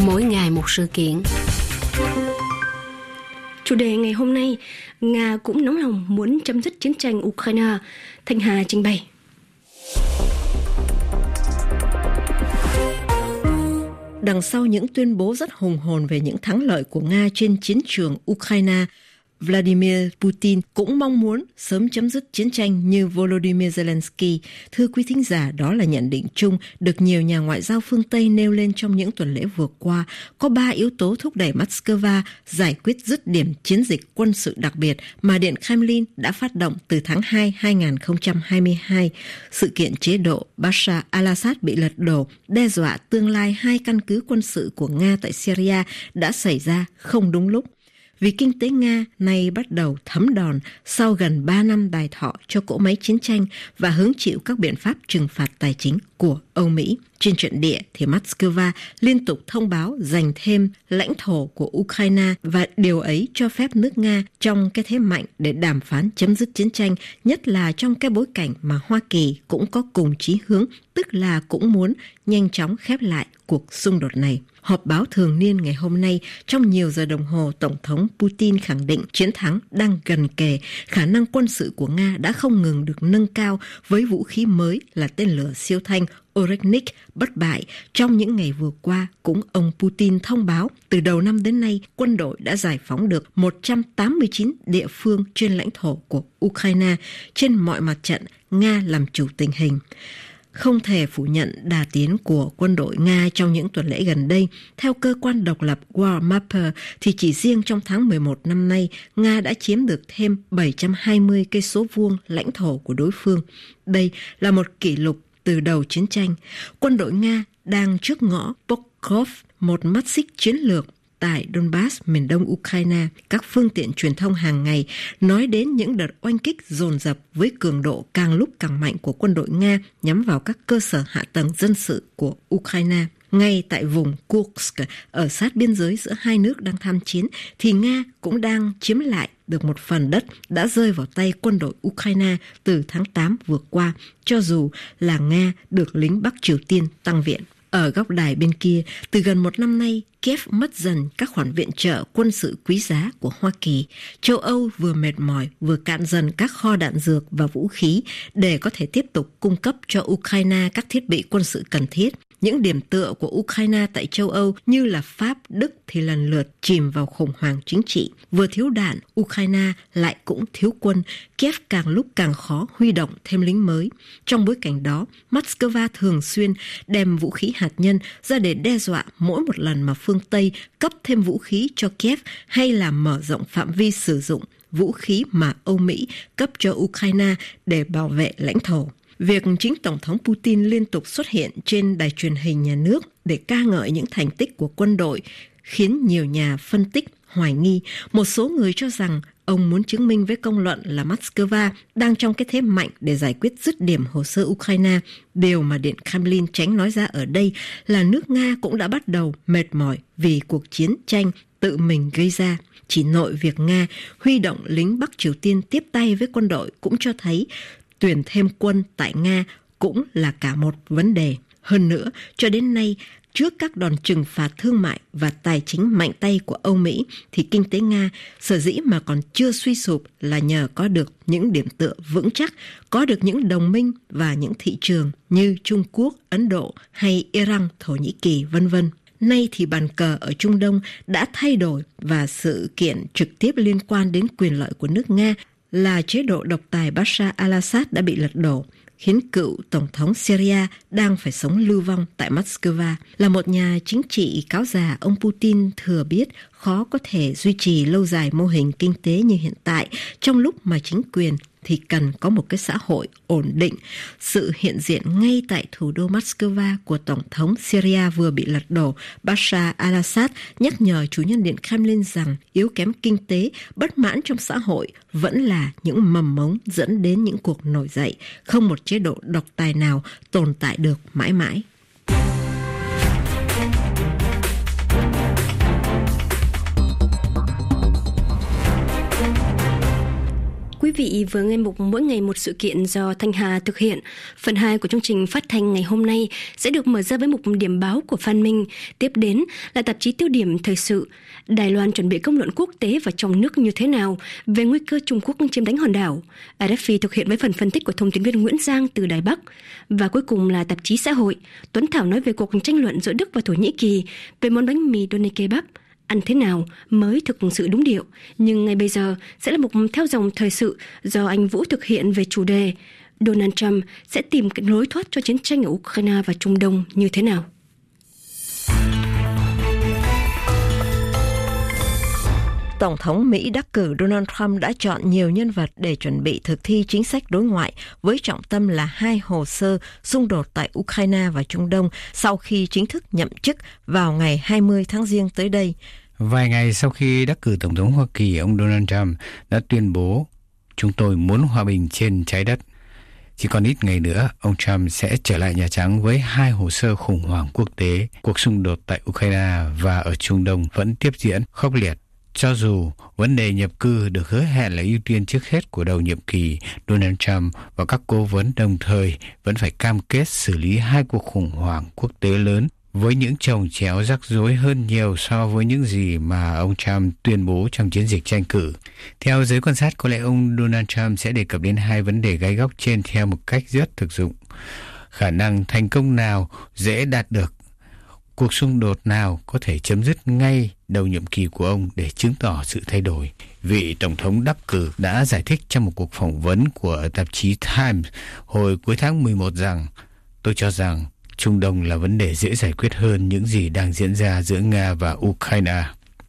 Mỗi ngày một sự kiện. Chủ đề ngày hôm nay, Nga cũng nóng lòng muốn chấm dứt chiến tranh Ukraine. Thanh Hà trình bày. Đằng sau những tuyên bố rất hùng hồn về những thắng lợi của Nga trên chiến trường Ukraine, Vladimir Putin cũng mong muốn sớm chấm dứt chiến tranh như Volodymyr Zelensky. Thưa quý thính giả, đó là nhận định chung được nhiều nhà ngoại giao phương Tây nêu lên trong những tuần lễ vừa qua. Có 3 yếu tố thúc đẩy Moscow giải quyết dứt điểm chiến dịch quân sự đặc biệt mà Điện Kremlin đã phát động từ tháng 2 2022. Sự kiện chế độ Bashar al-Assad bị lật đổ, đe dọa tương lai 2 căn cứ quân sự của Nga tại Syria đã xảy ra không đúng lúc. Vì kinh tế Nga nay bắt đầu thấm đòn sau gần 3 năm đài thọ cho cỗ máy chiến tranh và hứng chịu các biện pháp trừng phạt tài chính của Âu Mỹ. Trên trận địa thì Moscow liên tục thông báo giành thêm lãnh thổ của Ukraine và điều ấy cho phép nước Nga trong cái thế mạnh để đàm phán chấm dứt chiến tranh, nhất là trong cái bối cảnh mà Hoa Kỳ cũng có cùng chí hướng, tức là cũng muốn nhanh chóng khép lại cuộc xung đột này. Họp báo thường niên ngày hôm nay, trong nhiều giờ đồng hồ, Tổng thống Putin khẳng định chiến thắng đang gần kề, khả năng quân sự của Nga đã không ngừng được nâng cao với vũ khí mới là tên lửa siêu thanh Orychnik bất bại. Trong những ngày vừa qua, cũng ông Putin thông báo từ đầu năm đến nay, quân đội đã giải phóng được 189 địa phương trên lãnh thổ của Ukraine. Trên mọi mặt trận, Nga làm chủ tình hình. Không thể phủ nhận đà tiến của quân đội Nga trong những tuần lễ gần đây. Theo cơ quan độc lập Warmapper thì chỉ riêng trong tháng 11 năm nay, Nga đã chiếm được thêm 720 cây số vuông lãnh thổ của đối phương. Đây là một kỷ lục từ đầu chiến tranh. Quân đội Nga đang trước ngõ Pokrovsk, một mắt xích chiến lược tại Donbass, miền đông Ukraine. Các phương tiện truyền thông hàng ngày nói đến những đợt oanh kích dồn dập với cường độ càng lúc càng mạnh của quân đội Nga nhắm vào các cơ sở hạ tầng dân sự của Ukraine. Ngay tại vùng Kursk, ở sát biên giới giữa hai nước đang tham chiến, thì Nga cũng đang chiếm lại được một phần đất đã rơi vào tay quân đội Ukraine từ tháng 8 vừa qua, cho dù là Nga được lính Bắc Triều Tiên tăng viện. Ở góc đài bên kia, từ gần một năm nay, Kiev mất dần các khoản viện trợ quân sự quý giá của Hoa Kỳ. Châu Âu vừa mệt mỏi, vừa cạn dần các kho đạn dược và vũ khí để có thể tiếp tục cung cấp cho Ukraine các thiết bị quân sự cần thiết. Những điểm tựa của Ukraine tại châu Âu như là Pháp, Đức thì lần lượt chìm vào khủng hoảng chính trị. Vừa thiếu đạn, Ukraine lại cũng thiếu quân. Kiev càng lúc càng khó huy động thêm lính mới. Trong bối cảnh đó, Moscow thường xuyên đem vũ khí hạt nhân ra để đe dọa mỗi một lần mà phương Tây cấp thêm vũ khí cho Kiev hay là mở rộng phạm vi sử dụng vũ khí mà Âu Mỹ cấp cho Ukraine để bảo vệ lãnh thổ. Việc chính Tổng thống Putin liên tục xuất hiện trên đài truyền hình nhà nước để ca ngợi những thành tích của quân đội khiến nhiều nhà phân tích hoài nghi. Một số người cho rằng ông muốn chứng minh với công luận là Moscow đang trong cái thế mạnh để giải quyết dứt điểm hồ sơ Ukraine. Điều mà Điện Kremlin tránh nói ra ở đây là nước Nga cũng đã bắt đầu mệt mỏi vì cuộc chiến tranh tự mình gây ra. Chỉ nội việc Nga huy động lính Bắc Triều Tiên tiếp tay với quân đội cũng cho thấy tuyển thêm quân tại Nga cũng là cả một vấn đề. Hơn nữa, cho đến nay, trước các đòn trừng phạt thương mại và tài chính mạnh tay của Âu Mỹ, thì kinh tế Nga sở dĩ mà còn chưa suy sụp là nhờ có được những điểm tựa vững chắc, có được những đồng minh và những thị trường như Trung Quốc, Ấn Độ hay Iran, Thổ Nhĩ Kỳ, v.v. Nay thì bàn cờ ở Trung Đông đã thay đổi và sự kiện trực tiếp liên quan đến quyền lợi của nước Nga là chế độ độc tài Bashar al-Assad đã bị lật đổ, khiến cựu Tổng thống Syria đang phải sống lưu vong tại Moscow. Là một nhà chính trị cáo già, ông Putin thừa biết khó có thể duy trì lâu dài mô hình kinh tế như hiện tại trong lúc mà chính quyền thì cần có một cái xã hội ổn định. Sự hiện diện ngay tại thủ đô Moscow của Tổng thống Syria vừa bị lật đổ, Bashar al-Assad nhắc nhở chủ nhân Điện Kremlin rằng yếu kém kinh tế, bất mãn trong xã hội vẫn là những mầm mống dẫn đến những cuộc nổi dậy. Không một chế độ độc tài nào tồn tại được mãi mãi. Quý vị vừa nghe mục Mỗi ngày một sự kiện do Thanh Hà thực hiện. Phần 2 của chương trình phát thanh ngày hôm nay sẽ được mở ra với mục điểm báo của Phan Minh. Tiếp đến là tạp chí Tiêu điểm thời sự. Đài Loan chuẩn bị công luận quốc tế và trong nước như thế nào về nguy cơ Trung Quốc chiếm đánh hòn đảo. RFI thực hiện với phần phân tích của thông tin viên Nguyễn Giang từ Đài Bắc. Và cuối cùng là tạp chí Xã hội. Tuấn Thảo nói về cuộc tranh luận giữa Đức và Thổ Nhĩ Kỳ về món bánh mì doner kebab. Ăn thế nào mới thực sự đúng điệu. Nhưng ngay bây giờ sẽ là mục theo dòng thời sự do anh Vũ thực hiện về chủ đề Donald Trump sẽ tìm cái lối thoát cho chiến tranh ở Ukraine và Trung Đông như thế nào. Tổng thống Mỹ đắc cử Donald Trump đã chọn nhiều nhân vật để chuẩn bị thực thi chính sách đối ngoại với trọng tâm là 2 hồ sơ xung đột tại Ukraine và Trung Đông sau khi chính thức nhậm chức vào ngày 20 tháng Giêng tới đây. Vài ngày sau khi đắc cử Tổng thống Hoa Kỳ, ông Donald Trump đã tuyên bố chúng tôi muốn hòa bình trên trái đất. Chỉ còn ít ngày nữa, ông Trump sẽ trở lại Nhà Trắng với 2 hồ sơ khủng hoảng quốc tế. Cuộc xung đột tại Ukraine và ở Trung Đông vẫn tiếp diễn khốc liệt. Cho dù vấn đề nhập cư được hứa hẹn là ưu tiên trước hết của đầu nhiệm kỳ, Donald Trump và các cố vấn đồng thời vẫn phải cam kết xử lý 2 cuộc khủng hoảng quốc tế lớn với những chồng chéo rắc rối hơn nhiều so với những gì mà ông Trump tuyên bố trong chiến dịch tranh cử. Theo giới quan sát, có lẽ ông Donald Trump sẽ đề cập đến 2 vấn đề gai góc trên theo một cách rất thực dụng. Khả năng thành công nào dễ đạt được? Cuộc xung đột nào có thể chấm dứt ngay đầu nhiệm kỳ của ông để chứng tỏ sự thay đổi? Vị Tổng thống đắc cử đã giải thích trong một cuộc phỏng vấn của tạp chí Times hồi cuối tháng 11 rằng tôi cho rằng Trung Đông là vấn đề dễ giải quyết hơn những gì đang diễn ra giữa Nga và Ukraine.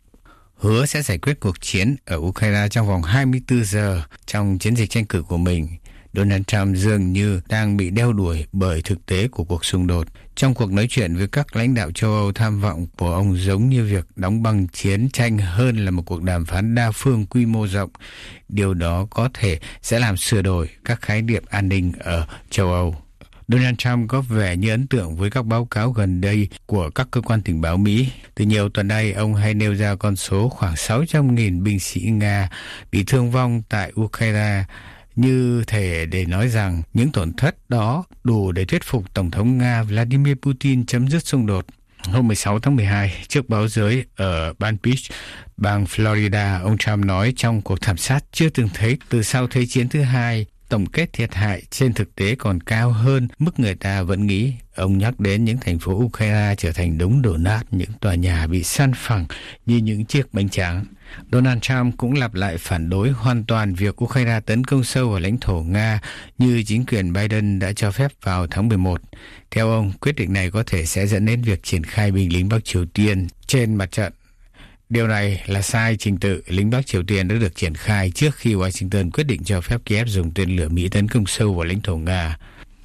Hứa sẽ giải quyết cuộc chiến ở Ukraine trong vòng 24 giờ trong chiến dịch tranh cử của mình. Donald Trump dường như đang bị đeo đuổi bởi thực tế của cuộc xung đột. Trong cuộc nói chuyện với các lãnh đạo châu Âu, tham vọng của ông giống như việc đóng băng chiến tranh hơn là một cuộc đàm phán đa phương quy mô rộng. Điều đó có thể sẽ làm sửa đổi các khái niệm an ninh ở châu Âu. Donald Trump có vẻ như ấn tượng với các báo cáo gần đây của các cơ quan tình báo Mỹ. Từ nhiều tuần nay, ông hay nêu ra con số khoảng 600.000 binh sĩ Nga bị thương vong tại Ukraine, như thể để nói rằng những tổn thất đó đủ để thuyết phục Tổng thống Nga Vladimir Putin chấm dứt xung đột. Hôm 16 tháng 12, trước báo giới ở Palm Beach, bang Florida, ông Trump nói trong cuộc thảm sát chưa từng thấy từ sau Thế chiến thứ hai, tổng kết thiệt hại trên thực tế còn cao hơn mức người ta vẫn nghĩ. Ông nhắc đến những thành phố Ukraine trở thành đống đổ nát, những tòa nhà bị san phẳng như những chiếc bánh tráng. Donald Trump cũng lặp lại phản đối hoàn toàn việc Ukraine tấn công sâu vào lãnh thổ Nga như chính quyền Biden đã cho phép vào tháng 11. Theo ông, quyết định này có thể sẽ dẫn đến việc triển khai binh lính Bắc Triều Tiên trên mặt trận. Điều này là sai trình tự. Lính Bắc Triều Tiên đã được triển khai trước khi Washington quyết định cho phép Kiev dùng tên lửa Mỹ tấn công sâu vào lãnh thổ Nga.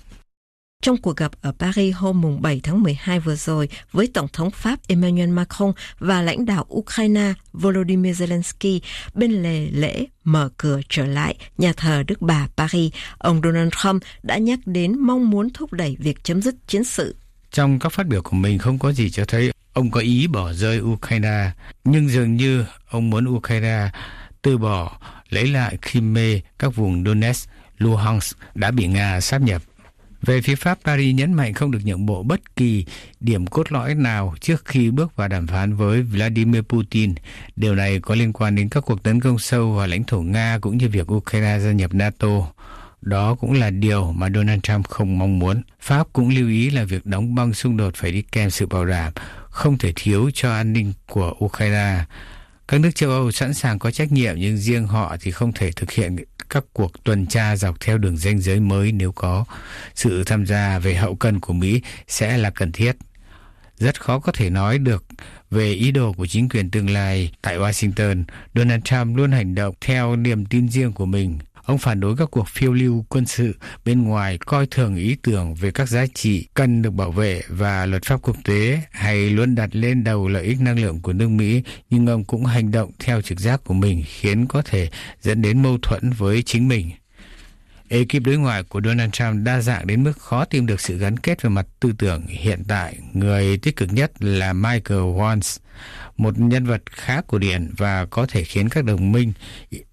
Trong cuộc gặp ở Paris hôm 7 tháng 12 vừa rồi với Tổng thống Pháp Emmanuel Macron và lãnh đạo Ukraine Volodymyr Zelensky bên lễ mở cửa trở lại nhà thờ Đức Bà Paris, ông Donald Trump đã nhắc đến mong muốn thúc đẩy việc chấm dứt chiến sự. Trong các phát biểu của mình không có gì cho thấy ông có ý bỏ rơi Ukraine, nhưng dường như ông muốn Ukraine từ bỏ lấy lại Crimea, các vùng Donetsk, Luhansk đã bị Nga sáp nhập. Về phía Pháp, Paris nhấn mạnh không được nhượng bộ bất kỳ điểm cốt lõi nào trước khi bước vào đàm phán với Vladimir Putin. Điều này có liên quan đến các cuộc tấn công sâu vào lãnh thổ Nga cũng như việc Ukraine gia nhập NATO. Đó cũng là điều mà Donald Trump không mong muốn. Pháp cũng lưu ý là việc đóng băng xung đột phải đi kèm sự bảo đảm không thể thiếu cho an ninh của Ukraine. Các nước châu Âu sẵn sàng có trách nhiệm, nhưng riêng họ thì không thể thực hiện các cuộc tuần tra dọc theo đường ranh giới mới nếu có. Sự tham gia về hậu cần của Mỹ sẽ là cần thiết. Rất khó có thể nói được về ý đồ của chính quyền tương lai tại Washington. Donald Trump luôn hành động theo niềm tin riêng của mình. Ông phản đối các cuộc phiêu lưu quân sự bên ngoài, coi thường ý tưởng về các giá trị cần được bảo vệ và luật pháp quốc tế, hay luôn đặt lên đầu lợi ích năng lượng của nước Mỹ, nhưng ông cũng hành động theo trực giác của mình, khiến có thể dẫn đến mâu thuẫn với chính mình. Ekip đối ngoại của Donald Trump đa dạng đến mức khó tìm được sự gắn kết về mặt tư tưởng. Hiện tại, người tích cực nhất là Michael Waltz, một nhân vật khá cổ điển và có thể khiến các đồng minh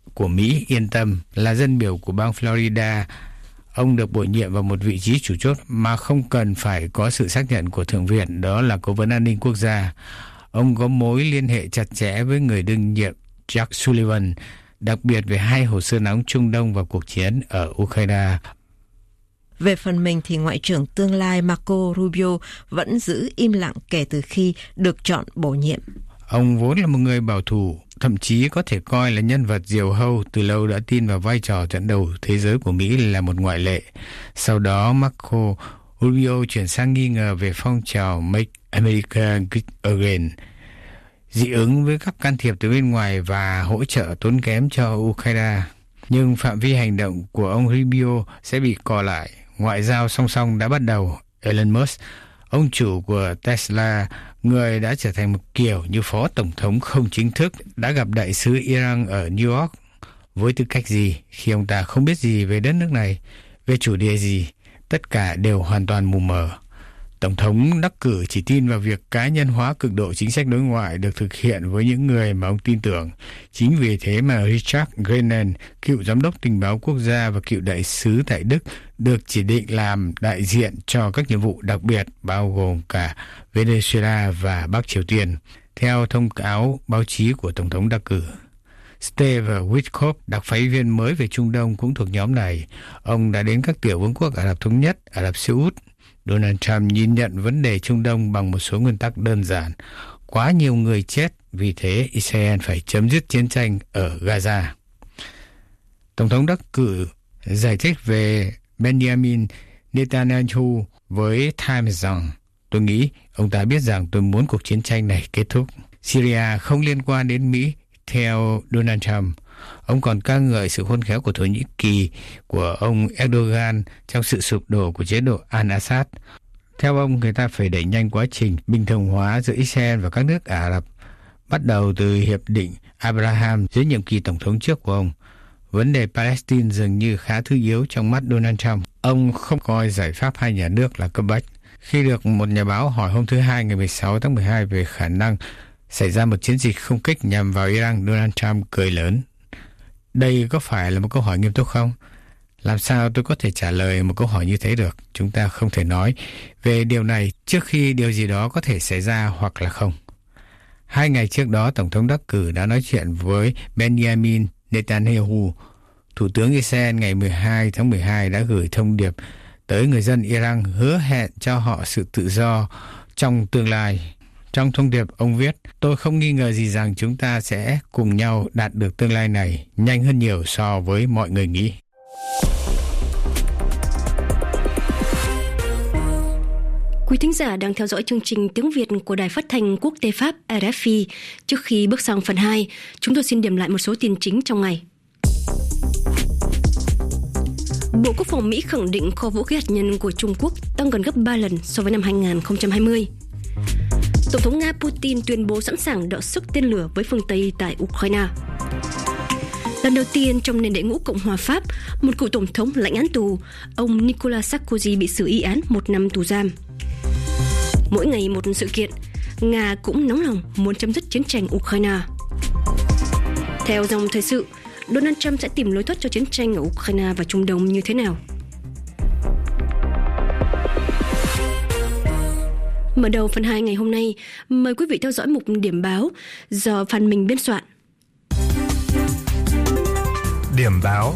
của Mỹ yên tâm, là dân biểu của bang Florida. Ông được bổ nhiệm vào một vị trí chủ chốt mà không cần phải có sự xác nhận của Thượng viện, đó là Cố vấn An ninh Quốc gia. Ông có mối liên hệ chặt chẽ với người đương nhiệm Jack Sullivan, đặc biệt về 2 hồ sơ nóng Trung Đông và cuộc chiến ở Ukraine. Về phần mình thì Ngoại trưởng tương lai Marco Rubio vẫn giữ im lặng kể từ khi được chọn bổ nhiệm. Ông vốn là một người bảo thủ, thậm chí có thể coi là nhân vật diều hâu, từ lâu đã tin vào vai trò dẫn đầu thế giới của Mỹ là một ngoại lệ. Sau đó Marco Rubio chuyển sang nghi ngờ về phong trào Make America Great Again, dị ứng với các can thiệp từ bên ngoài và hỗ trợ tốn kém cho Ukraine. Nhưng phạm vi hành động của ông Rubio sẽ bị co lại. Ngoại giao song song đã bắt đầu. Elon Musk, ông chủ của Tesla, người đã trở thành một kiểu như phó tổng thống không chính thức, đã gặp đại sứ Iran ở New York. Với tư cách gì khi ông ta không biết gì về đất nước này, về chủ đề gì, tất cả đều hoàn toàn mù mờ. Tổng thống đắc cử chỉ tin vào việc cá nhân hóa cực độ chính sách đối ngoại được thực hiện với những người mà ông tin tưởng. Chính vì thế mà Richard Grenell, cựu giám đốc tình báo quốc gia và cựu đại sứ tại Đức, được chỉ định làm đại diện cho các nhiệm vụ đặc biệt, bao gồm cả Venezuela và Bắc Triều Tiên, theo thông cáo báo chí của Tổng thống đắc cử. Steve Witkoff, đặc phái viên mới về Trung Đông, cũng thuộc nhóm này. Ông đã đến các tiểu vương quốc Ả Rập Thống Nhất, Ả Rập Xê Út. Donald Trump nhìn nhận vấn đề Trung Đông bằng một số nguyên tắc đơn giản. Quá nhiều người chết, vì thế Israel phải chấm dứt chiến tranh ở Gaza. Tổng thống đắc cử giải thích về Benjamin Netanyahu với Times rằng: "Tôi nghĩ ông ta biết rằng tôi muốn cuộc chiến tranh này kết thúc. Syria không liên quan đến Mỹ." Theo Donald Trump, ông còn ca ngợi sự khôn khéo của Thổ Nhĩ Kỳ, của ông Erdogan trong sự sụp đổ của chế độ al-Assad. Theo ông, người ta phải đẩy nhanh quá trình bình thường hóa giữa Israel và các nước Ả Rập, bắt đầu từ Hiệp định Abraham dưới nhiệm kỳ tổng thống trước của ông. Vấn đề Palestine dường như khá thứ yếu trong mắt Donald Trump. Ông không coi giải pháp hai nhà nước là cấp bách. Khi được một nhà báo hỏi hôm thứ Hai ngày 16 tháng 12 về khả năng xảy ra một chiến dịch không kích nhằm vào Iran, Donald Trump cười lớn. Đây có phải là một câu hỏi nghiêm túc không? Làm sao tôi có thể trả lời một câu hỏi như thế được? Chúng ta không thể nói về điều này trước khi điều gì đó có thể xảy ra hoặc là không. 2 ngày trước đó, Tổng thống đắc cử đã nói chuyện với Benjamin Netanyahu. Thủ tướng Israel ngày 12 tháng 12 đã gửi thông điệp tới người dân Iran, hứa hẹn cho họ sự tự do trong tương lai. Trong thông điệp, ông viết: "Tôi không nghi ngờ gì rằng chúng ta sẽ cùng nhau đạt được tương lai này nhanh hơn nhiều so với mọi người nghĩ." Quý thính giả đang theo dõi chương trình tiếng Việt của Đài Phát thanh Quốc tế Pháp RFI. Trước khi bước sang phần 2, chúng tôi xin điểm lại một số tin chính trong ngày. Bộ Quốc phòng Mỹ khẳng định kho vũ khí hạt nhân của Trung Quốc tăng gần gấp 3 lần so với năm 2020. Tổng thống Nga Putin tuyên bố sẵn sàng đọ sức tên lửa với phương Tây tại Ukraine. Lần đầu tiên trong nền đệ ngũ Cộng hòa Pháp, một cựu tổng thống lãnh án tù, ông Nicolas Sarkozy bị xử y án 1 năm tù giam. Mỗi ngày một sự kiện, Nga cũng nóng lòng muốn chấm dứt chiến tranh Ukraine. Theo dòng thời sự, Donald Trump sẽ tìm lối thoát cho chiến tranh ở Ukraine và Trung Đông như thế nào? Mở đầu phần 2 ngày hôm nay, mời quý vị theo dõi mục điểm báo do Phan Minh biên soạn. Điểm báo.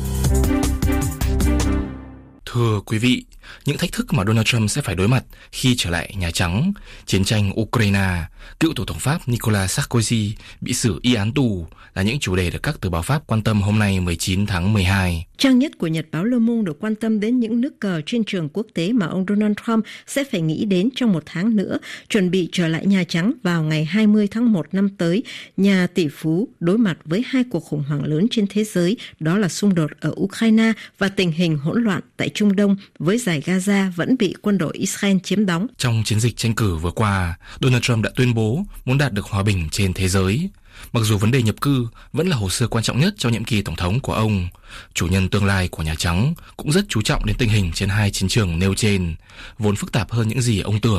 Thưa quý vị, những thách thức mà Donald Trump sẽ phải đối mặt khi trở lại Nhà Trắng, chiến tranh Ukraine, cựu Tổng thống Pháp Nicolas Sarkozy bị xử y án tù là những chủ đề được các tờ báo Pháp quan tâm hôm nay 19 tháng 12. Trang nhất của Nhật báo Le Monde được quan tâm đến những nước cờ trên trường quốc tế mà ông Donald Trump sẽ phải nghĩ đến trong 1 tháng nữa, chuẩn bị trở lại Nhà Trắng vào ngày 20 tháng 1 năm tới. Nhà tỷ phú đối mặt với 2 cuộc khủng hoảng lớn trên thế giới, đó là xung đột ở Ukraine và tình hình hỗn loạn tại Trung Đông với giải Gaza vẫn bị quân đội Israel chiếm đóng. Trong chiến dịch tranh cử vừa qua, Donald Trump đã tuyên bố muốn đạt được hòa bình trên thế giới. Mặc dù vấn đề nhập cư vẫn là hồ sơ quan trọng nhất trong nhiệm kỳ tổng thống của ông, chủ nhân tương lai của Nhà Trắng cũng rất chú trọng đến tình hình trên 2 chiến trường nêu trên, vốn phức tạp hơn những gì ông tưởng.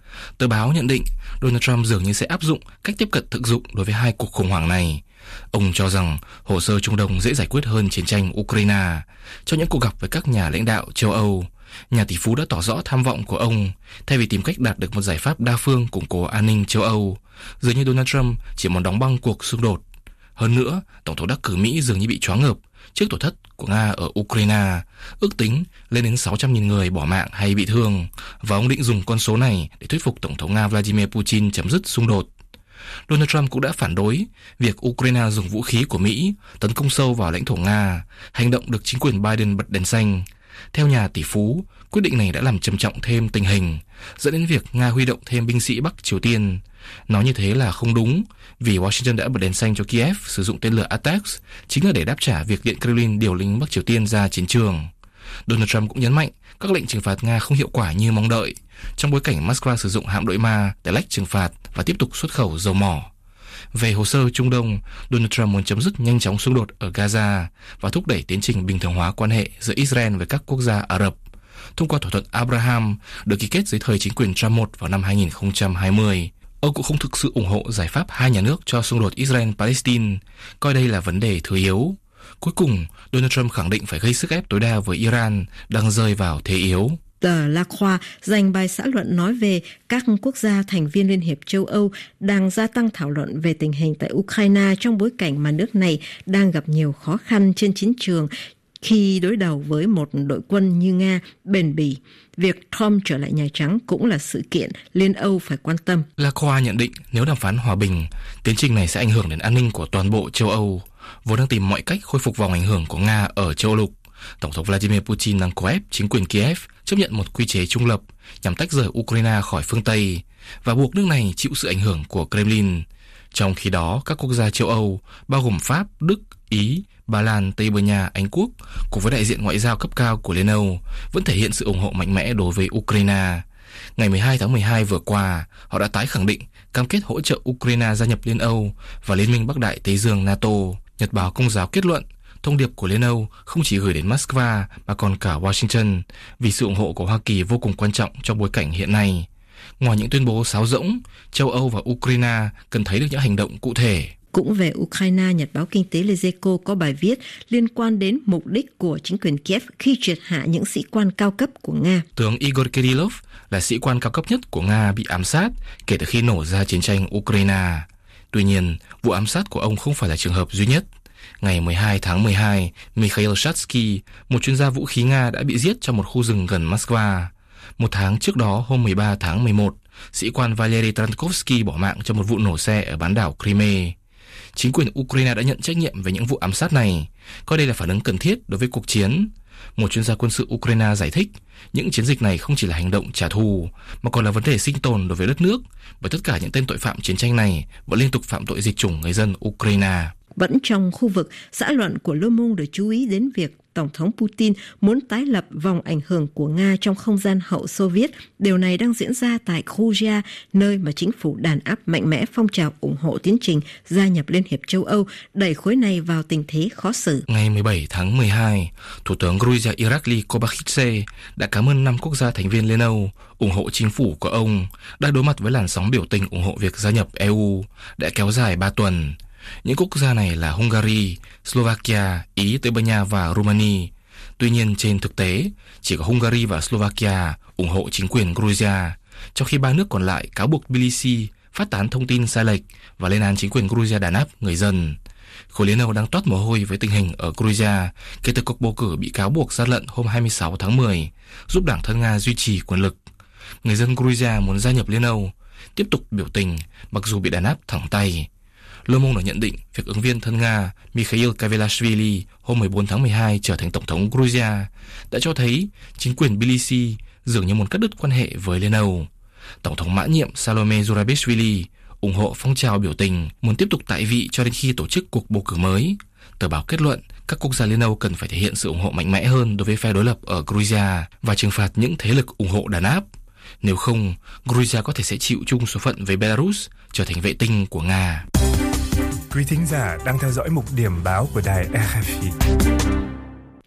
Tờ báo nhận định Donald Trump dường như sẽ áp dụng cách tiếp cận thực dụng đối với hai cuộc khủng hoảng này. Ông cho rằng hồ sơ Trung Đông dễ giải quyết hơn chiến tranh Ukraine. Trong những cuộc gặp với các nhà lãnh đạo châu Âu, nhà tỷ phú đã tỏ rõ tham vọng của ông thay vì tìm cách đạt được một giải pháp đa phương củng cố an ninh châu Âu. Dường như Donald Trump chỉ muốn đóng băng cuộc xung đột. Hơn nữa, Tổng thống đắc cử Mỹ dường như bị choáng ngợp trước tổn thất của Nga ở Ukraine, ước tính lên đến 600.000 người bỏ mạng hay bị thương, và ông định dùng con số này để thuyết phục Tổng thống Nga Vladimir Putin chấm dứt xung đột. Donald Trump cũng đã phản đối việc Ukraine dùng vũ khí của Mỹ tấn công sâu vào lãnh thổ Nga, hành động được chính quyền Biden bật đèn xanh. Theo nhà tỷ phú, quyết định này đã làm trầm trọng thêm tình hình, dẫn đến việc Nga huy động thêm binh sĩ Bắc Triều Tiên. Nói như thế là không đúng, vì Washington đã bật đèn xanh cho Kiev sử dụng tên lửa ATACMS chính là để đáp trả việc Điện Kremlin điều lính Bắc Triều Tiên ra chiến trường. Donald Trump cũng nhấn mạnh các lệnh trừng phạt Nga không hiệu quả như mong đợi, trong bối cảnh Moscow sử dụng hạm đội Ma để lách trừng phạt và tiếp tục xuất khẩu dầu mỏ. Về hồ sơ Trung Đông, Donald Trump muốn chấm dứt nhanh chóng xung đột ở Gaza và thúc đẩy tiến trình bình thường hóa quan hệ giữa Israel với các quốc gia Ả Rập thông qua thỏa thuận Abraham được ký kết dưới thời chính quyền Trump 1 vào năm 2020. Ông cũng không thực sự ủng hộ giải pháp hai nhà nước cho xung đột Israel-Palestine, coi đây là vấn đề thứ yếu. Cuối cùng, Donald Trump khẳng định phải gây sức ép tối đa với Iran đang rơi vào thế yếu. Tờ La Croix dành bài xã luận nói về các quốc gia thành viên Liên hiệp châu Âu đang gia tăng thảo luận về tình hình tại Ukraine trong bối cảnh mà nước này đang gặp nhiều khó khăn trên chiến trường khi đối đầu với một đội quân như Nga bền bỉ. Việc Trump trở lại Nhà Trắng cũng là sự kiện Liên Âu phải quan tâm. La Croix nhận định nếu đàm phán hòa bình, tiến trình này sẽ ảnh hưởng đến an ninh của toàn bộ châu Âu, vốn đang tìm mọi cách khôi phục vòng ảnh hưởng của Nga ở châu lục. Tổng thống Vladimir Putin đang cố ép chính quyền Kiev chấp nhận một quy chế trung lập nhằm tách rời Ukraine khỏi phương Tây và buộc nước này chịu sự ảnh hưởng của Kremlin. Trong khi đó, các quốc gia châu Âu, bao gồm Pháp, Đức, Ý, Ba Lan, Tây Ban Nha, Anh Quốc, cùng với đại diện ngoại giao cấp cao của Liên Âu, vẫn thể hiện sự ủng hộ mạnh mẽ đối với Ukraine. Ngày 12 tháng 12 vừa qua, họ đã tái khẳng định cam kết hỗ trợ Ukraine gia nhập Liên Âu và Liên minh Bắc Đại Tây Dương NATO. Nhật báo Công giáo kết luận, thông điệp của Liên Âu không chỉ gửi đến Moscow mà còn cả Washington, vì sự ủng hộ của Hoa Kỳ vô cùng quan trọng trong bối cảnh hiện nay. Ngoài những tuyên bố sáo rỗng, châu Âu và Ukraine cần thấy được những hành động cụ thể. Cũng về Ukraine, Nhật báo Kinh tế Lezeco có bài viết liên quan đến mục đích của chính quyền Kiev khi triệt hạ những sĩ quan cao cấp của Nga. Tướng Igor Kirillov là sĩ quan cao cấp nhất của Nga bị ám sát kể từ khi nổ ra chiến tranh Ukraine. Tuy nhiên, vụ ám sát của ông không phải là trường hợp duy nhất. Ngày 12 tháng 12, Mikhail Shatsky, một chuyên gia vũ khí Nga đã bị giết trong một khu rừng gần Moscow. Một tháng trước đó, hôm 13 tháng 11, sĩ quan Valery Trankovsky bỏ mạng trong một vụ nổ xe ở bán đảo Crimea. Chính quyền Ukraine đã nhận trách nhiệm về những vụ ám sát này, coi đây là phản ứng cần thiết đối với cuộc chiến. Một chuyên gia quân sự Ukraine giải thích, những chiến dịch này không chỉ là hành động trả thù, mà còn là vấn đề sinh tồn đối với đất nước, bởi tất cả những tên tội phạm chiến tranh này vẫn liên tục phạm tội diệt chủng người dân Ukraine. Vẫn trong khu vực, xã luận của Le Monde được chú ý đến việc Tổng thống Putin muốn tái lập vòng ảnh hưởng của Nga trong không gian hậu Xô Viết. Điều này đang diễn ra tại Georgia, nơi mà chính phủ đàn áp mạnh mẽ phong trào ủng hộ tiến trình gia nhập Liên hiệp châu Âu, đẩy khối này vào tình thế khó xử. Ngày 17 tháng 12, Thủ tướng Georgia Irakli Kobakhidze đã cảm ơn 5 quốc gia thành viên Liên Âu ủng hộ chính phủ của ông, đã đối mặt với làn sóng biểu tình ủng hộ việc gia nhập EU đã kéo dài 3 tuần. Những quốc gia này là Hungary, Slovakia, Ý, Tây Ban Nha và Romania. Tuy nhiên, trên thực tế, chỉ có Hungary và Slovakia ủng hộ chính quyền Georgia, trong khi 3 nước còn lại cáo buộc Tbilisi phát tán thông tin sai lệch và lên án chính quyền Georgia đàn áp người dân. Khối Liên Âu đang toát mồ hôi với tình hình ở Georgia kể từ cuộc bầu cử bị cáo buộc gian lận hôm 26 tháng 10, giúp đảng thân Nga duy trì quyền lực. Người dân Georgia muốn gia nhập Liên Âu, tiếp tục biểu tình mặc dù bị đàn áp thẳng tay. Le Monde nhận định việc ứng viên thân Nga Mikhail Kavelashvili hôm 14 tháng 12 trở thành tổng thống Georgia đã cho thấy chính quyền Tbilisi dường như muốn cắt đứt quan hệ với Liên Âu. Tổng thống mãn nhiệm Salome Zurabishvili ủng hộ phong trào biểu tình, muốn tiếp tục tại vị cho đến khi tổ chức cuộc bầu cử mới. Tờ báo kết luận các quốc gia Liên Âu cần phải thể hiện sự ủng hộ mạnh mẽ hơn đối với phe đối lập ở Georgia và trừng phạt những thế lực ủng hộ đàn áp. Nếu không, Georgia có thể sẽ chịu chung số phận với Belarus, trở thành vệ tinh của Nga. Quý thính giả đang theo dõi mục điểm báo của đài RFI.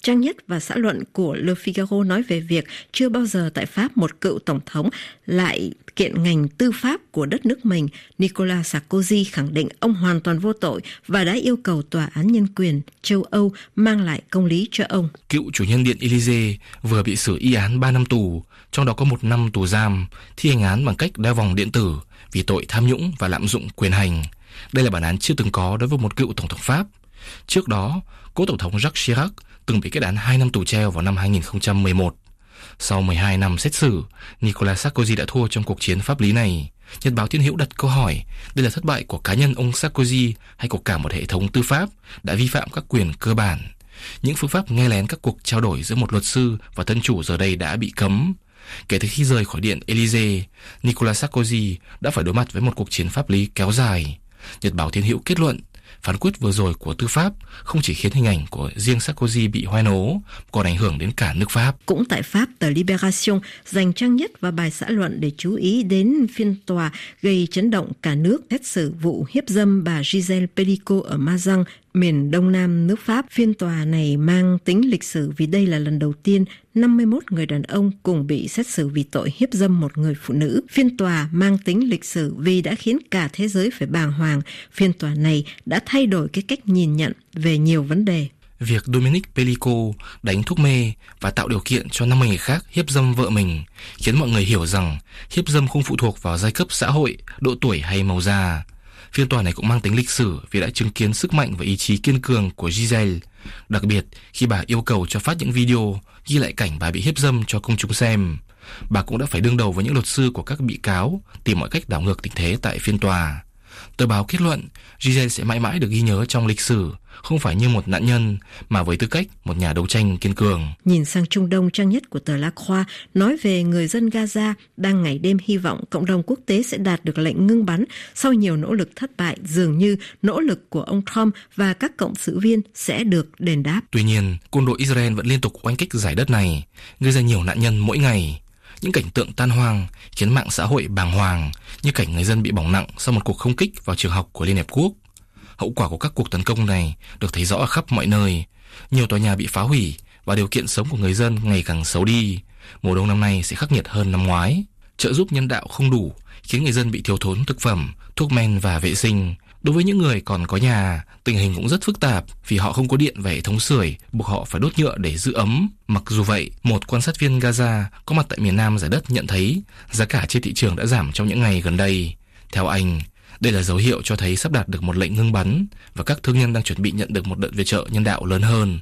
Trang nhất và xã luận của Le Figaro nói về việc chưa bao giờ tại Pháp một cựu tổng thống lại kiện ngành tư pháp của đất nước mình. Nicolas Sarkozy khẳng định ông hoàn toàn vô tội và đã yêu cầu Tòa án Nhân quyền châu Âu mang lại công lý cho ông. Cựu chủ nhân điện Élysée vừa bị xử y án 3 năm tù, trong đó có 1 năm tù giam, thi hành án bằng cách đeo vòng điện tử vì tội tham nhũng và lạm dụng quyền hành. Đây là bản án chưa từng có đối với một cựu tổng thống Pháp. Trước đó, cố tổng thống Jacques Chirac từng bị kết án 2 năm tù treo vào năm 2011. Sau 12 năm xét xử, Nicolas Sarkozy đã thua trong cuộc chiến pháp lý này. Nhật báo Thiên Hữu đặt câu hỏi, đây là thất bại của cá nhân ông Sarkozy hay của cả một hệ thống tư pháp đã vi phạm các quyền cơ bản. Những phương pháp nghe lén các cuộc trao đổi giữa một luật sư và thân chủ giờ đây đã bị cấm. Kể từ khi rời khỏi điện Élysée, Nicolas Sarkozy đã phải đối mặt với một cuộc chiến pháp lý kéo dài. Nhật báo Thiên Hữu kết luận, phán quyết vừa rồi của tư pháp không chỉ khiến hình ảnh của riêng Sarkozy bị hoen ố, còn ảnh hưởng đến cả nước Pháp. Cũng tại Pháp, tờ Libération dành trang nhất và bài xã luận để chú ý đến phiên tòa gây chấn động cả nước xét xử vụ hiếp dâm bà Gisèle Pelicot ở Mazan, miền đông nam nước Pháp. Phiên tòa này mang tính lịch sử vì đây là lần đầu tiên 51 người đàn ông cùng bị xét xử vì tội hiếp dâm một người phụ nữ. Phiên tòa mang tính lịch sử vì đã khiến cả thế giới phải bàng hoàng. Phiên tòa này đã thay đổi cái cách nhìn nhận về nhiều vấn đề. Việc Dominique Pelicot đánh thuốc mê và tạo điều kiện cho 50 người khác hiếp dâm vợ mình khiến mọi người hiểu rằng hiếp dâm không phụ thuộc vào giai cấp xã hội, độ tuổi hay màu da. Phiên tòa này cũng mang tính lịch sử vì đã chứng kiến sức mạnh và ý chí kiên cường của Gisèle, đặc biệt khi bà yêu cầu cho phát những video ghi lại cảnh bà bị hiếp dâm cho công chúng xem. Bà cũng đã phải đương đầu với những luật sư của các bị cáo, tìm mọi cách đảo ngược tình thế tại phiên tòa. Tờ báo kết luận, Gisèle sẽ mãi mãi được ghi nhớ trong lịch sử, không phải như một nạn nhân, mà với tư cách một nhà đấu tranh kiên cường. Nhìn sang Trung Đông, trang nhất của tờ La Croix nói về người dân Gaza đang ngày đêm hy vọng cộng đồng quốc tế sẽ đạt được lệnh ngưng bắn sau nhiều nỗ lực thất bại. Dường như nỗ lực của ông Trump và các cộng sự viên sẽ được đền đáp. Tuy nhiên, quân đội Israel vẫn liên tục oanh kích giải đất này, gây ra nhiều nạn nhân mỗi ngày. Những cảnh tượng tan hoang khiến mạng xã hội bàng hoàng, như cảnh người dân bị bỏng nặng sau một cuộc không kích vào trường học của Liên Hợp Quốc. Hậu quả của các cuộc tấn công này được thấy rõ ở khắp mọi nơi. Nhiều tòa nhà bị phá hủy và điều kiện sống của người dân ngày càng xấu đi. Mùa đông năm nay sẽ khắc nghiệt hơn năm ngoái. Trợ giúp nhân đạo không đủ, khiến người dân bị thiếu thốn thực phẩm, thuốc men và vệ sinh. Đối với những người còn có nhà, tình hình cũng rất phức tạp vì họ không có điện và hệ thống sưởi, buộc họ phải đốt nhựa để giữ ấm. Mặc dù vậy, một quan sát viên Gaza có mặt tại miền nam giải đất nhận thấy giá cả trên thị trường đã giảm trong những ngày gần đây. Theo anh, đây là dấu hiệu cho thấy sắp đạt được một lệnh ngưng bắn và các thương nhân đang chuẩn bị nhận được một đợt viện trợ nhân đạo lớn hơn.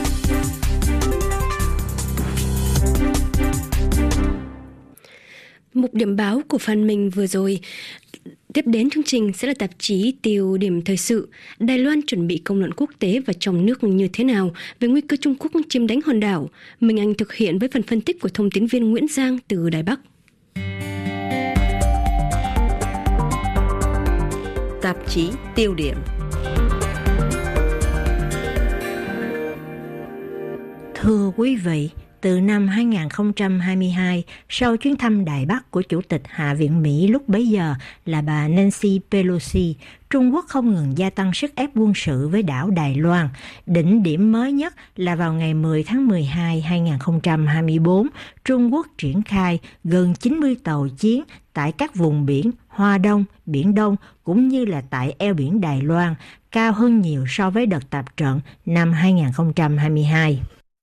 Mục điểm báo của Phan Minh vừa rồi. Tiếp đến chương trình sẽ là tạp chí tiêu điểm thời sự. Đài Loan chuẩn bị công luận quốc tế và trong nước như thế nào về nguy cơ Trung Quốc chiếm đánh hòn đảo. Minh Anh thực hiện với phần phân tích của thông tín viên Nguyễn Giang từ Đài Bắc. Tạp chí tiêu điểm. Thưa quý vị, từ năm 2022, sau chuyến thăm Đài Bắc của Chủ tịch Hạ viện Mỹ lúc bấy giờ là bà Nancy Pelosi, Trung Quốc không ngừng gia tăng sức ép quân sự với đảo Đài Loan. Đỉnh điểm mới nhất là vào ngày 10 tháng 12, 2024, Trung Quốc triển khai gần 90 tàu chiến tại các vùng biển Hoa Đông, Biển Đông cũng như là tại eo biển Đài Loan, cao hơn nhiều so với đợt tập trận năm 2022.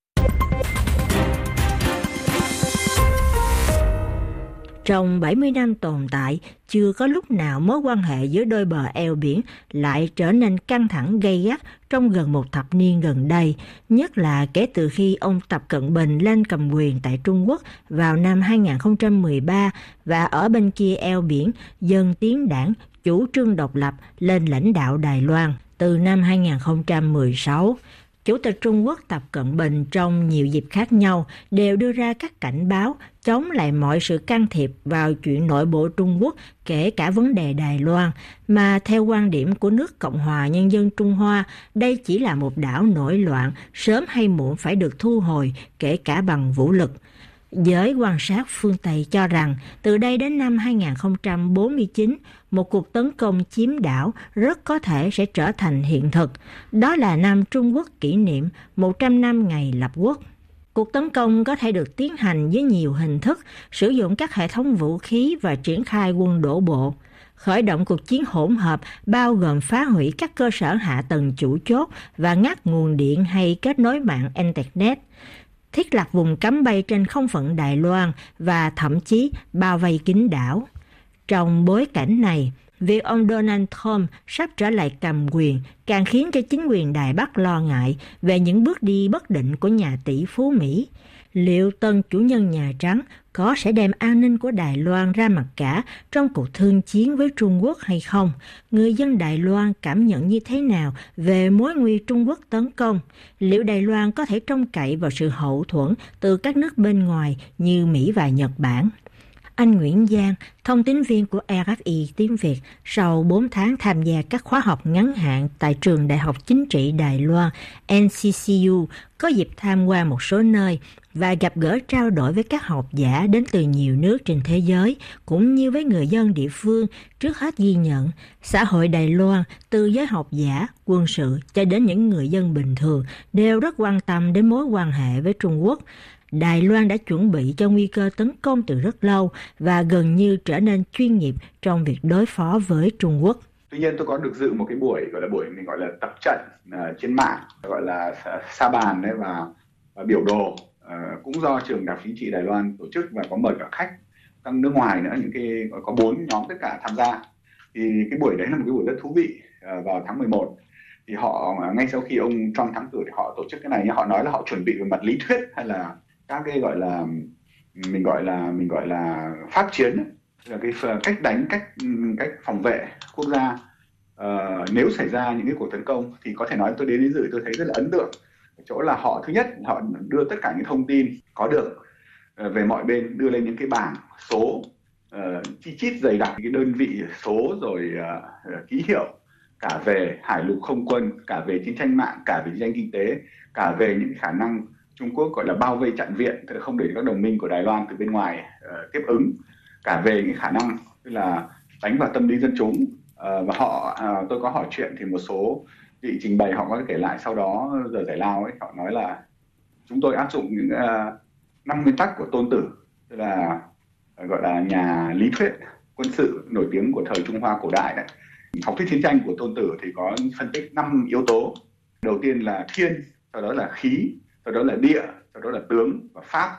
Trong 70 năm tồn tại, chưa có lúc nào mối quan hệ giữa đôi bờ eo biển lại trở nên căng thẳng gay gắt trong gần một thập niên gần đây, nhất là kể từ khi ông Tập Cận Bình lên cầm quyền tại Trung Quốc vào năm 2013 và ở bên kia eo biển dâng tiếng đảng chủ trương độc lập lên lãnh đạo Đài Loan từ năm 2016. Chủ tịch Trung Quốc Tập Cận Bình trong nhiều dịp khác nhau đều đưa ra các cảnh báo chống lại mọi sự can thiệp vào chuyện nội bộ Trung Quốc, kể cả vấn đề Đài Loan, mà theo quan điểm của nước Cộng hòa Nhân dân Trung Hoa, đây chỉ là một đảo nổi loạn, sớm hay muộn phải được thu hồi, kể cả bằng vũ lực. Giới quan sát phương Tây cho rằng từ đây đến năm 2049, một cuộc tấn công chiếm đảo rất có thể sẽ trở thành hiện thực. Đó là năm Trung Quốc kỷ niệm 100 năm ngày lập quốc. Cuộc tấn công có thể được tiến hành với nhiều hình thức, sử dụng các hệ thống vũ khí và triển khai quân đổ bộ. Khởi động cuộc chiến hỗn hợp bao gồm phá hủy các cơ sở hạ tầng chủ chốt và ngắt nguồn điện hay kết nối mạng Internet, thiết lập vùng cấm bay trên không phận Đài Loan và thậm chí bao vây kín đảo. Trong bối cảnh này, việc ông Donald Trump sắp trở lại cầm quyền càng khiến cho chính quyền Đài Bắc lo ngại về những bước đi bất định của nhà tỷ phú Mỹ. Liệu tân chủ nhân Nhà Trắng có sẽ đem an ninh của Đài Loan ra mặt cả trong cuộc thương chiến với Trung Quốc hay không? Người dân Đài Loan cảm nhận như thế nào về mối nguy Trung Quốc tấn công? Liệu Đài Loan có thể trông cậy vào sự hậu thuẫn từ các nước bên ngoài như Mỹ và Nhật Bản? Anh Nguyễn Giang, thông tín viên của RFI tiếng Việt, sau 4 tháng tham gia các khóa học ngắn hạn tại Trường Đại học Chính trị Đài Loan NCCU, có dịp tham quan một số nơi và gặp gỡ trao đổi với các học giả đến từ nhiều nước trên thế giới, cũng như với người dân địa phương. Trước hết ghi nhận, xã hội Đài Loan, từ giới học giả, quân sự cho đến những người dân bình thường, đều rất quan tâm đến mối quan hệ với Trung Quốc. Đài Loan đã chuẩn bị cho nguy cơ tấn công từ rất lâu và gần như trở nên chuyên nghiệp trong việc đối phó với Trung Quốc. Tuy nhiên tôi có được dự một cái buổi mình gọi là tập trận trên mạng, gọi là sa bàn đấy, và biểu đồ cũng do Trường Đại học Chính trị Đài Loan tổ chức, và có mời cả khách các nước ngoài nữa, những cái có 4 nhóm tất cả tham gia. Thì cái buổi đấy là một cái buổi rất thú vị. Vào tháng 11 thì họ, ngay sau khi ông Trump thắng cử, thì họ tổ chức cái này, họ nói là họ chuẩn bị về mặt lý thuyết hay là các cái mình gọi là pháp chiến, là cái cách đánh, cách phòng vệ quốc gia nếu xảy ra những cái cuộc tấn công. Thì có thể nói tôi đến dự tôi thấy rất là ấn tượng ở chỗ là họ, thứ nhất họ đưa tất cả những thông tin có được về mọi bên, đưa lên những cái bảng số chi chít dày đặc, cái đơn vị số rồi ký hiệu, cả về hải lục không quân, cả về chiến tranh mạng, cả về chiến tranh kinh tế, cả về những khả năng Trung Quốc gọi là bao vây chặn viện, tức là không để các đồng minh của Đài Loan từ bên ngoài tiếp ứng, cả về những khả năng tức là đánh vào tâm lý dân chúng. Và họ, tôi có hỏi chuyện thì một số vị trình bày họ có kể lại sau đó giờ giải lao ấy, họ nói là chúng tôi áp dụng những 5 nguyên tắc của Tôn Tử, tức là gọi là nhà lý thuyết quân sự nổi tiếng của thời Trung Hoa cổ đại đấy. Học thuyết chiến tranh của Tôn Tử thì có phân tích 5 yếu tố. Đầu tiên là thiên, sau đó là khí, sau đó là địa, sau đó là tướng và pháp.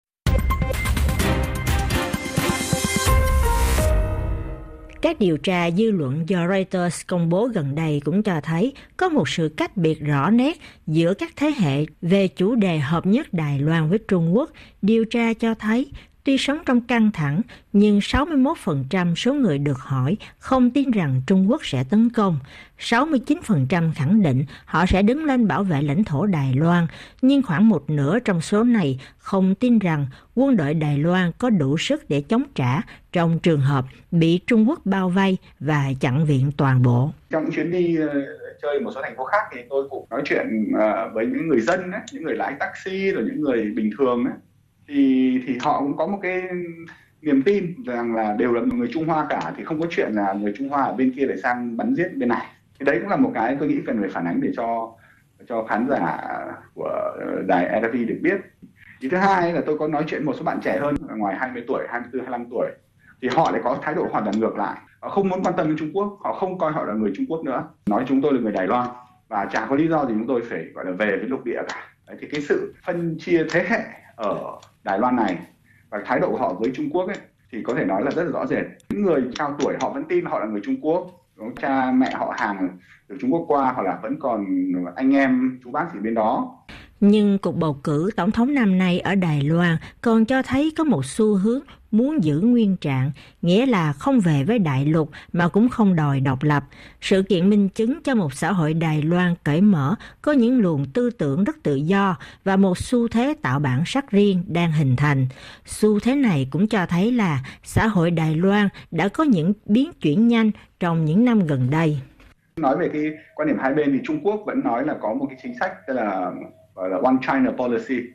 Các điều tra dư luận do Reuters công bố gần đây cũng cho thấy có một sự cách biệt rõ nét giữa các thế hệ về chủ đề hợp nhất Đài Loan với Trung Quốc. Điều tra cho thấy, tuy sống trong căng thẳng, nhưng 61% số người được hỏi không tin rằng Trung Quốc sẽ tấn công. 69% khẳng định họ sẽ đứng lên bảo vệ lãnh thổ Đài Loan, nhưng khoảng một nửa trong số này không tin rằng quân đội Đài Loan có đủ sức để chống trả trong trường hợp bị Trung Quốc bao vây và chặn viện toàn bộ. Trong chuyến đi chơi một số thành phố khác thì tôi cũng nói chuyện với những người dân, những người lái taxi rồi những người bình thường ấy. Thì họ cũng có một cái niềm tin rằng là đều là người Trung Hoa cả, thì không có chuyện là người Trung Hoa ở bên kia lại sang bắn giết bên này. Thì đấy cũng là một cái tôi nghĩ cần phải phản ánh để cho khán giả của đài RFI được biết. Thì thứ hai là tôi có nói chuyện một số bạn trẻ hơn, ngoài 20 tuổi, 24, 25 tuổi, thì họ lại có thái độ hoàn toàn ngược lại. Họ không muốn quan tâm đến Trung Quốc, họ không coi họ là người Trung Quốc nữa, nói chúng tôi là người Đài Loan và chả có lý do gì chúng tôi phải gọi là về với lục địa cả. Đấy, thì cái sự phân chia thế hệ ở Đài Loan này và thái độ của họ với Trung Quốc ấy, thì có thể nói là rất là rõ rệt. Những người cao tuổi họ vẫn tin họ là người Trung Quốc, cha mẹ họ hàng từ Trung Quốc qua, hoặc là vẫn còn anh em chú bác gì bên đó. Nhưng cuộc bầu cử tổng thống năm nay ở Đài Loan còn cho thấy có một xu hướng muốn giữ nguyên trạng, nghĩa là không về với đại lục mà cũng không đòi độc lập. Sự kiện minh chứng cho một xã hội Đài Loan cởi mở, có những luồng tư tưởng rất tự do và một xu thế tạo bản sắc riêng đang hình thành. Xu thế này cũng cho thấy là xã hội Đài Loan đã có những biến chuyển nhanh trong những năm gần đây. Nói về cái quan điểm hai bên thì Trung Quốc vẫn nói là có một cái chính sách tức là gọi là One China Policy,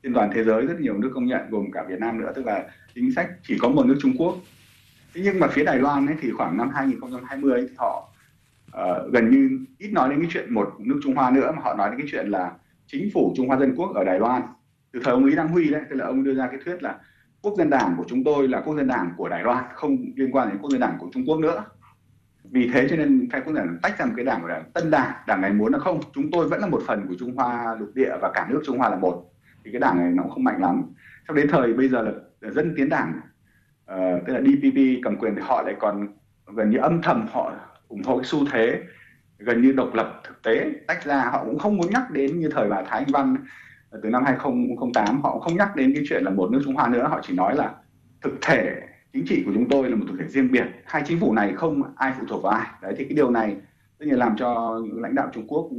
trên toàn thế giới, rất nhiều nước công nhận, gồm cả Việt Nam nữa, tức là chính sách chỉ có một nước Trung Quốc. Thế nhưng mà phía Đài Loan ấy, thì khoảng năm 2020 ấy, thì họ gần như ít nói đến cái chuyện một nước Trung Hoa nữa, mà họ nói đến cái chuyện là chính phủ Trung Hoa Dân Quốc ở Đài Loan. Từ thời ông Lý Đăng Huy đấy, tức là ông đưa ra cái thuyết là quốc dân đảng của chúng tôi là quốc dân đảng của Đài Loan, không liên quan đến quốc dân đảng của Trung Quốc nữa. Vì thế cho nên phe quốc dân đảng tách ra một cái đảng gọi là Tân Đảng. Đảng này muốn là không, chúng tôi vẫn là một phần của Trung Hoa lục địa và cả nước Trung Hoa là một. Thì cái đảng này nó cũng không mạnh lắm. Sau đến thời bây giờ là Dân Tiến Đảng, tức là DPP cầm quyền, thì họ lại còn gần như âm thầm họ ủng hộ cái xu thế gần như độc lập thực tế, tách ra. Họ cũng không muốn nhắc đến như thời bà Thái Anh Văn từ năm 2008, họ cũng không nhắc đến cái chuyện là một nước Trung Hoa nữa. Họ chỉ nói là thực thể chính trị của chúng tôi là một thực thể riêng biệt, hai chính phủ này không ai phụ thuộc vào ai. Đấy, thì cái điều này tất nhiên làm cho lãnh đạo Trung Quốc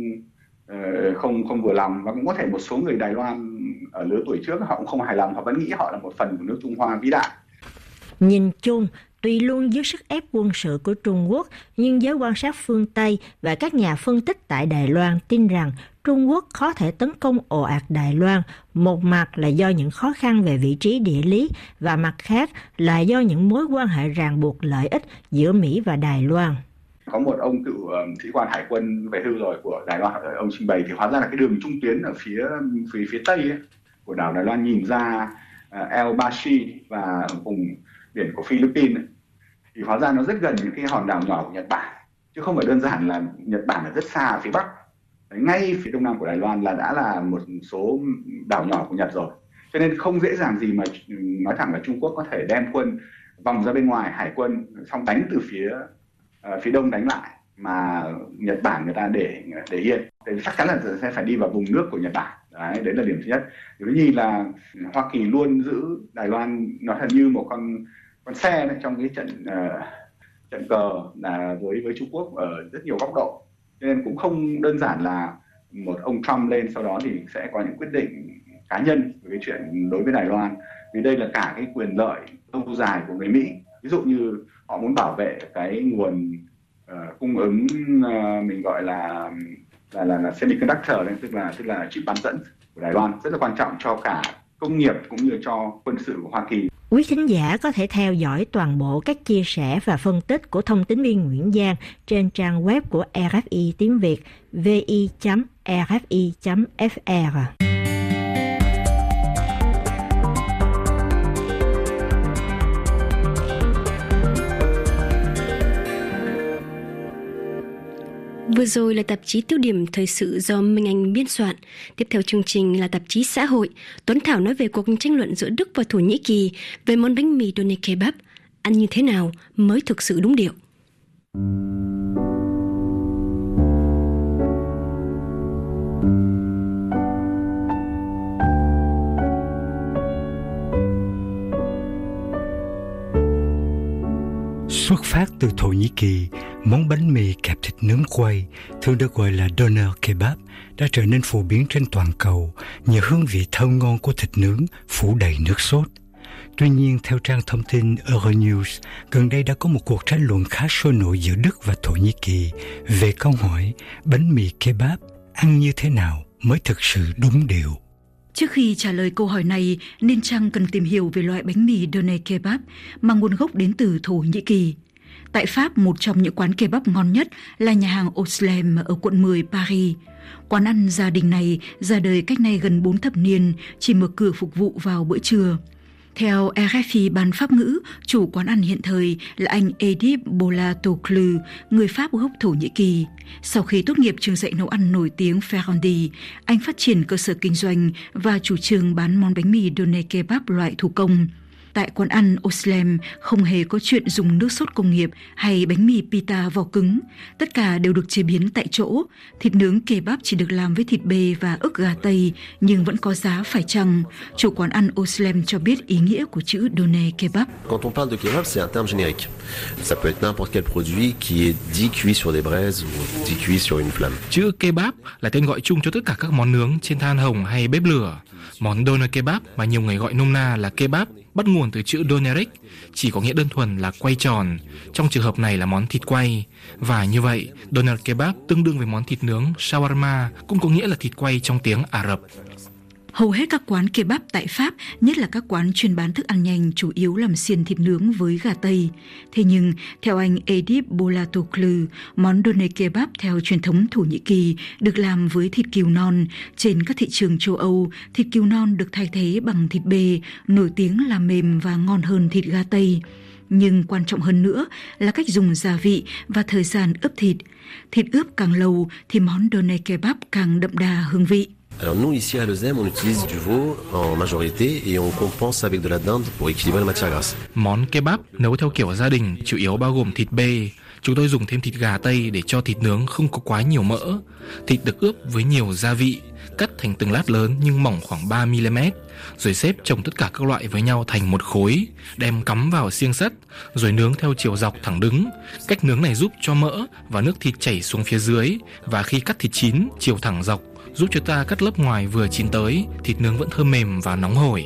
không vừa lòng, và cũng có thể một số người Đài Loan ở lứa tuổi trước họ cũng không hài lòng, họ vẫn nghĩ họ là một phần của nước Trung Hoa vĩ đại. Nhìn chung, tuy luôn dưới sức ép quân sự của Trung Quốc, nhưng giới quan sát phương Tây và các nhà phân tích tại Đài Loan tin rằng Trung Quốc khó thể tấn công ồ ạt Đài Loan, một mặt là do những khó khăn về vị trí địa lý và mặt khác là do những mối quan hệ ràng buộc lợi ích giữa Mỹ và Đài Loan. Có một ông cựu sĩ quan hải quân về hưu rồi của Đài Loan, ông trình bày thì hóa ra là cái đường trung tuyến ở phía tây ấy, của đảo Đài Loan nhìn ra El Bashi và vùng biển của Philippines ấy, thì hóa ra nó rất gần những cái hòn đảo nhỏ của Nhật Bản, chứ không phải đơn giản là Nhật Bản ở rất xa ở phía bắc. Đấy, ngay phía đông nam của Đài Loan là đã là một số đảo nhỏ của Nhật rồi, cho nên không dễ dàng gì mà nói thẳng là Trung Quốc có thể đem quân vòng ra bên ngoài, hải quân xong đánh từ phía đông đánh lại, mà Nhật Bản người ta để yên. Thế chắc chắn là sẽ phải đi vào vùng nước của Nhật Bản. Đấy là điểm thứ nhất. Điều thứ nhì là Hoa Kỳ luôn giữ Đài Loan nó thật như một con xe đấy, trong cái trận cờ là với Trung Quốc ở rất nhiều góc độ, cho nên cũng không đơn giản là một ông Trump lên sau đó thì sẽ có những quyết định cá nhân về cái chuyện đối với Đài Loan, vì đây là cả cái quyền lợi lâu dài của người Mỹ. Ví dụ như họ muốn bảo vệ cái nguồn cung ứng mình gọi là semiconductor đấy, tức là chip bán dẫn của Đài Loan, rất là quan trọng cho cả công nghiệp cũng như cho quân sự của Hoa Kỳ. Quý thính giả có thể theo dõi toàn bộ các chia sẻ và phân tích của thông tín viên Nguyễn Giang trên trang web của RFI tiếng Việt vi.rfi.fr. Vừa rồi là tạp chí Tiêu điểm thời sự do Minh Anh biên soạn. Tiếp theo chương trình là tạp chí Xã hội. Tuấn Thảo nói về cuộc tranh luận giữa Đức và Thổ Nhĩ Kỳ về món bánh mì doner kebab. Ăn như thế nào mới thực sự đúng điệu? Xuất phát từ Thổ Nhĩ Kỳ, món bánh mì kẹp thịt nướng quay, thường được gọi là doner kebab, đã trở nên phổ biến trên toàn cầu nhờ hương vị thơm ngon của thịt nướng phủ đầy nước sốt. Tuy nhiên, theo trang thông tin Euronews, gần đây đã có một cuộc tranh luận khá sôi nổi giữa Đức và Thổ Nhĩ Kỳ về câu hỏi bánh mì kebab ăn như thế nào mới thực sự đúng điệu. Trước khi trả lời câu hỏi này, nên chăng cần tìm hiểu về loại bánh mì doner kebab mà nguồn gốc đến từ Thổ Nhĩ Kỳ. Tại Pháp, một trong những quán kebab ngon nhất là nhà hàng Oslem ở quận 10 Paris. Quán ăn gia đình này ra đời cách nay gần 4 thập niên, chỉ mở cửa phục vụ vào bữa trưa. Theo RFI ban Pháp ngữ, chủ quán ăn hiện thời là anh Edip Bolatoglu, người Pháp gốc Thổ Nhĩ Kỳ. Sau khi tốt nghiệp trường dạy nấu ăn nổi tiếng Ferrandi, anh phát triển cơ sở kinh doanh và chủ trương bán món bánh mì doner kebab loại thủ công. Tại quán ăn Oslem không hề có chuyện dùng nước sốt công nghiệp hay bánh mì pita vỏ cứng. Tất cả đều được chế biến tại chỗ. Thịt nướng kebab chỉ được làm với thịt bê và ức gà Tây, nhưng vẫn có giá phải chăng. Chủ quán ăn Oslem cho biết ý nghĩa của chữ doner kebab. Quand on parle de kebab, c'est un terme générique. Ça peut être n'importe quel produit qui est dit cuit sur des braises ou dit cuit sur une flamme. Chữ kebab là tên gọi chung cho tất cả các món nướng trên than hồng hay bếp lửa. Món doner kebab mà nhiều người gọi nôm na là kebab bắt nguồn từ chữ doneric, chỉ có nghĩa đơn thuần là quay tròn. Trong trường hợp này là món thịt quay. Và như vậy, doner kebab tương đương với món thịt nướng shawarma, cũng có nghĩa là thịt quay trong tiếng Ả Rập. Hầu hết các quán kebab tại Pháp, nhất là các quán chuyên bán thức ăn nhanh, chủ yếu làm xiên thịt nướng với gà Tây. Thế nhưng, theo anh Edip Bolatoglu, món doner kebab theo truyền thống Thổ Nhĩ Kỳ được làm với thịt cừu non. Trên các thị trường châu Âu, thịt cừu non được thay thế bằng thịt bê, nổi tiếng là mềm và ngon hơn thịt gà Tây. Nhưng quan trọng hơn nữa là cách dùng gia vị và thời gian ướp thịt. Thịt ướp càng lâu thì món doner kebab càng đậm đà hương vị. Alors nous, ici à Lezem, on utilise du veau en majorité et on compense avec de la dinde pour équilibrer la matière grasse. Món kebab nấu theo kiểu gia đình chủ yếu bao gồm thịt bê. Chúng tôi dùng thêm thịt gà Tây để cho thịt nướng không có quá nhiều mỡ. Thịt được ướp với nhiều gia vị, cắt thành từng lát lớn nhưng mỏng khoảng 3 mm, rồi xếp chồng tất cả các loại với nhau thành một khối, đem cắm vào xiên sắt, rồi nướng theo chiều dọc thẳng đứng. Cách nướng này giúp cho mỡ và nước thịt chảy xuống phía dưới, và khi cắt thịt chín chiều thẳng dọc, giúp cho ta cắt lớp ngoài vừa chín tới, thịt nướng vẫn thơm mềm và nóng hổi.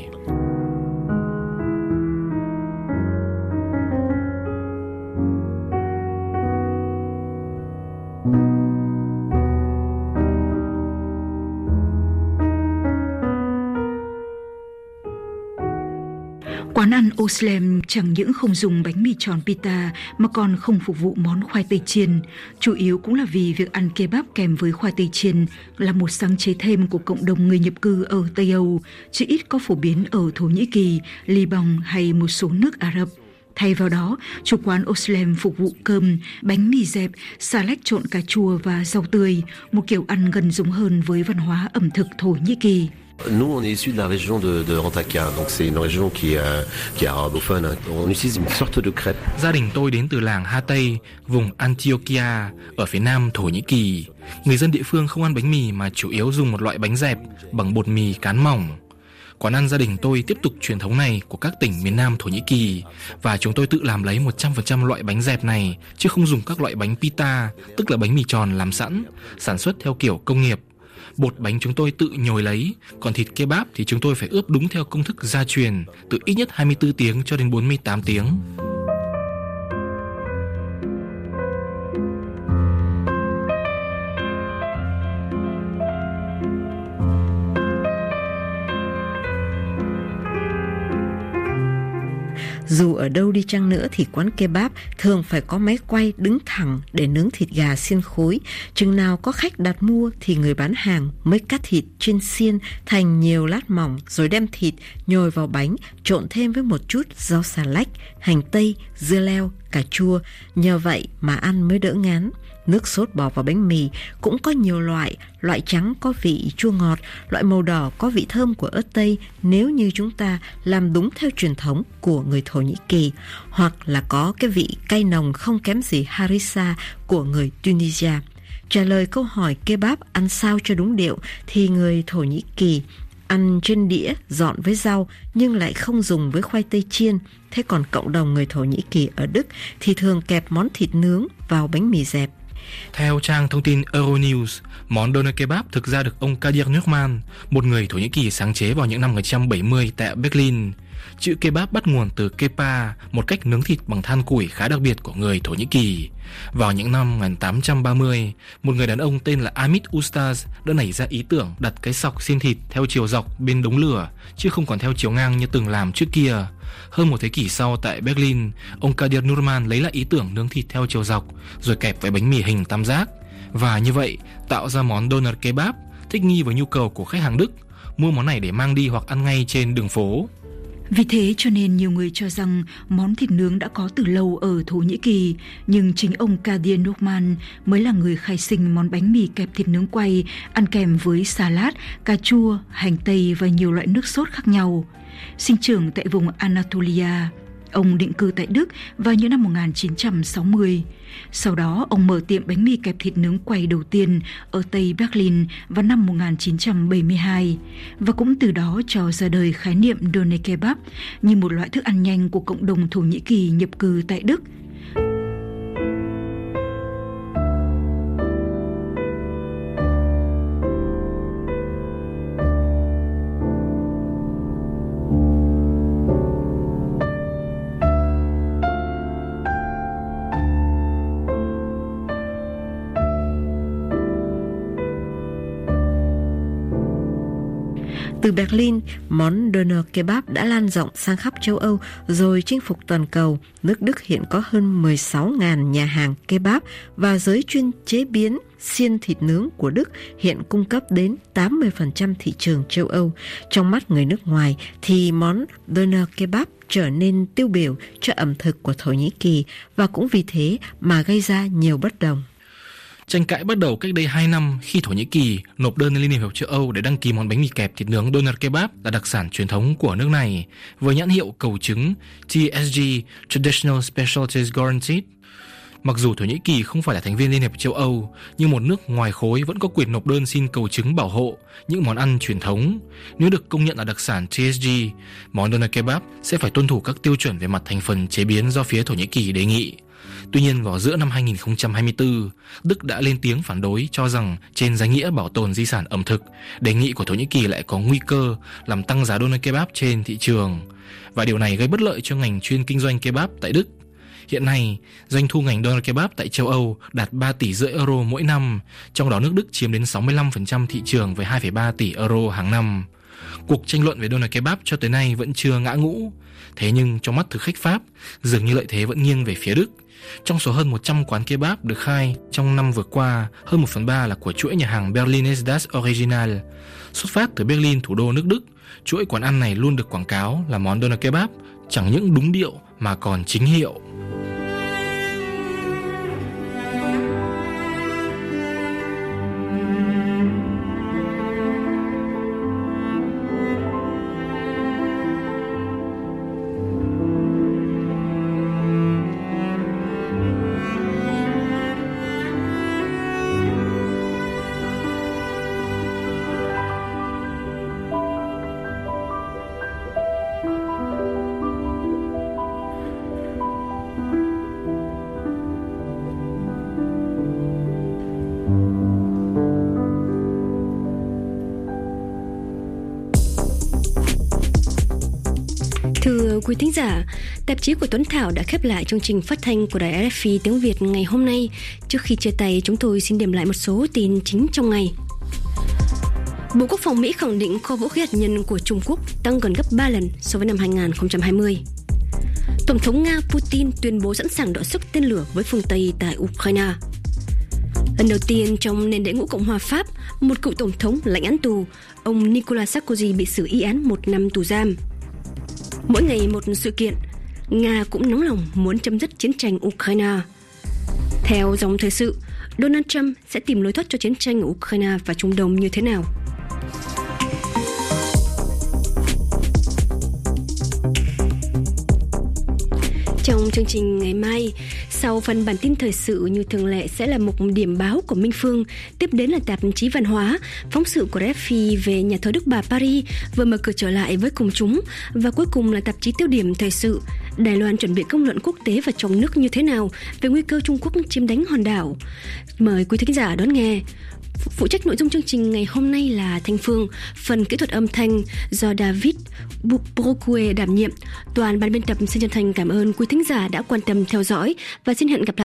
Quán ăn Oslem chẳng những không dùng bánh mì tròn pita mà còn không phục vụ món khoai tây chiên. Chủ yếu cũng là vì việc ăn kebab kèm với khoai tây chiên là một sáng chế thêm của cộng đồng người nhập cư ở Tây Âu, chứ ít có phổ biến ở Thổ Nhĩ Kỳ, Liban hay một số nước Ả Rập. Thay vào đó, chủ quán Oslem phục vụ cơm, bánh mì dẹp, xà lách trộn cà chua và rau tươi, một kiểu ăn gần giống hơn với văn hóa ẩm thực Thổ Nhĩ Kỳ. Nous, on est issus de la région de Antakya, donc c'est une région qui est arabophone. On utilise une sorte de crêpe. Gia đình tôi đến từ làng Hatay, vùng Antioquia, ở phía nam Thổ Nhĩ Kỳ. Người dân địa phương không ăn bánh mì mà chủ yếu dùng một loại bánh dẹp bằng bột mì cán mỏng. Quán ăn gia đình tôi tiếp tục truyền thống này của các tỉnh miền Nam Thổ Nhĩ Kỳ, và chúng tôi tự làm lấy 100% loại bánh dẹp này, chứ không dùng các loại bánh pita, tức là bánh mì tròn làm sẵn, sản xuất theo kiểu công nghiệp. Bột bánh chúng tôi tự nhồi lấy, còn thịt kebab thì chúng tôi phải ướp đúng theo công thức gia truyền, từ ít nhất 24 tiếng cho đến 48 tiếng. Dù ở đâu đi chăng nữa thì quán kebab thường phải có máy quay đứng thẳng để nướng thịt gà xiên khối. Chừng nào có khách đặt mua thì người bán hàng mới cắt thịt trên xiên thành nhiều lát mỏng, rồi đem thịt nhồi vào bánh, trộn thêm với một chút rau xà lách, hành tây, dưa leo, cà chua. Nhờ vậy mà ăn mới đỡ ngán. Nước sốt bỏ vào bánh mì cũng có nhiều loại, loại trắng có vị chua ngọt, loại màu đỏ có vị thơm của ớt tây nếu như chúng ta làm đúng theo truyền thống của người Thổ Nhĩ Kỳ, hoặc là có cái vị cay nồng không kém gì harissa của người Tunisia. Trả lời câu hỏi kebab ăn sao cho đúng điệu thì người Thổ Nhĩ Kỳ ăn trên đĩa dọn với rau nhưng lại không dùng với khoai tây chiên. Thế còn cộng đồng người Thổ Nhĩ Kỳ ở Đức thì thường kẹp món thịt nướng vào bánh mì dẹp. Theo trang thông tin Euronews, món doner kebab thực ra được ông Kadir Nurman, một người Thổ Nhĩ Kỳ sáng chế vào những năm 1970 tại Berlin. Chữ kebab bắt nguồn từ kepa, một cách nướng thịt bằng than củi khá đặc biệt của người Thổ Nhĩ Kỳ. Vào những năm 1830, một người đàn ông tên là Amit Ustaz đã nảy ra ý tưởng đặt cái sọc xiên thịt theo chiều dọc bên đống lửa, chứ không còn theo chiều ngang như từng làm trước kia. Hơn một thế kỷ sau tại Berlin, ông Kadir Nurman lấy lại ý tưởng nướng thịt theo chiều dọc, rồi kẹp với bánh mì hình tam giác. Và như vậy, tạo ra món doner kebab, thích nghi với nhu cầu của khách hàng Đức, mua món này để mang đi hoặc ăn ngay trên đường phố. Vì thế cho nên nhiều người cho rằng món thịt nướng đã có từ lâu ở Thổ Nhĩ Kỳ, nhưng chính ông Kadir Nurman mới là người khai sinh món bánh mì kẹp thịt nướng quay ăn kèm với salad, cà chua, hành tây và nhiều loại nước sốt khác nhau. Sinh trưởng tại vùng Anatolia, ông định cư tại Đức vào những năm 1960. Sau đó, ông mở tiệm bánh mì kẹp thịt nướng quay đầu tiên ở Tây Berlin vào năm 1972 và cũng từ đó cho ra đời khái niệm doner kebab như một loại thức ăn nhanh của cộng đồng Thổ Nhĩ Kỳ nhập cư tại Đức. Từ Berlin, món doner kebab đã lan rộng sang khắp châu Âu rồi chinh phục toàn cầu. Nước Đức hiện có hơn 16.000 nhà hàng kebab và giới chuyên chế biến xiên thịt nướng của Đức hiện cung cấp đến 80% thị trường châu Âu. Trong mắt người nước ngoài thì món doner kebab trở nên tiêu biểu cho ẩm thực của Thổ Nhĩ Kỳ và cũng vì thế mà gây ra nhiều bất đồng. Tranh cãi bắt đầu cách đây 2 năm khi Thổ Nhĩ Kỳ nộp đơn lên Liên hiệp hội châu Âu để đăng ký món bánh mì kẹp thịt nướng doner kebab là đặc sản truyền thống của nước này với nhãn hiệu cầu chứng TSG Traditional Specialties Guaranteed. Mặc dù Thổ Nhĩ Kỳ không phải là thành viên Liên hiệp châu Âu, nhưng một nước ngoài khối vẫn có quyền nộp đơn xin cầu chứng bảo hộ những món ăn truyền thống. Nếu được công nhận là đặc sản TSG, món doner kebab sẽ phải tuân thủ các tiêu chuẩn về mặt thành phần chế biến do phía Thổ Nhĩ Kỳ đề nghị. Tuy nhiên, vào giữa năm 2024, Đức đã lên tiếng phản đối cho rằng trên danh nghĩa bảo tồn di sản ẩm thực, đề nghị của Thổ Nhĩ Kỳ lại có nguy cơ làm tăng giá doner kebab trên thị trường. Và điều này gây bất lợi cho ngành chuyên kinh doanh kebab tại Đức. Hiện nay, doanh thu ngành doner kebab tại châu Âu đạt 3,5 tỷ euro mỗi năm, trong đó nước Đức chiếm đến 65% thị trường với 2,3 tỷ euro hàng năm. Cuộc tranh luận về doner kebab cho tới nay vẫn chưa ngã ngũ. Thế nhưng trong mắt thực khách Pháp, dường như lợi thế vẫn nghiêng về phía Đức. Trong số hơn 100 quán kebab được khai trong năm vừa qua, hơn 1/3 là của chuỗi nhà hàng Berliner Das Original. Xuất phát từ Berlin, thủ đô nước Đức, chuỗi quán ăn này luôn được quảng cáo là món doner kebab chẳng những đúng điệu mà còn chính hiệu. Thưa quý thính giả, tạp chí của Tuấn Thảo đã khép lại chương trình phát thanh của đài RFI tiếng Việt ngày hôm nay. Trước khi chia tay, chúng tôi xin điểm lại một số tin chính trong ngày. Bộ Quốc phòng Mỹ khẳng định kho vũ khí hạt nhân của Trung Quốc tăng gần gấp 3 lần so với năm 2020. Tổng thống Nga Putin tuyên bố sẵn sàng đọ sức tên lửa với phương Tây tại Ukraine. Lần đầu tiên trong nền đệ ngũ Cộng hòa Pháp, một cựu tổng thống lãnh án tù, ông Nicolas Sarkozy bị xử y án 1 năm tù giam. Mỗi ngày một sự kiện, Nga cũng nóng lòng muốn chấm dứt chiến tranh Ukraine. Theo dòng thời sự, Donald Trump sẽ tìm lối thoát cho chiến tranh ở Ukraine và Trung Đông như thế nào? Trong chương trình ngày mai, sau phần bản tin thời sự như thường lệ sẽ là một điểm báo của Minh Phương, tiếp đến là tạp chí văn hóa, phóng sự của RFI về nhà thờ Đức Bà Paris vừa mở cửa trở lại với công chúng, và cuối cùng là tạp chí tiêu điểm thời sự. Đài Loan chuẩn bị công luận quốc tế và trong nước như thế nào về nguy cơ Trung Quốc chiếm đánh hòn đảo. Mời quý thính giả đón nghe. Phụ trách nội dung chương trình ngày hôm nay là Thanh Phương, phần kỹ thuật âm thanh do David Brocue đảm nhiệm. Toàn ban biên tập xin chân thành cảm ơn quý thính giả đã quan tâm theo dõi và xin hẹn gặp lại.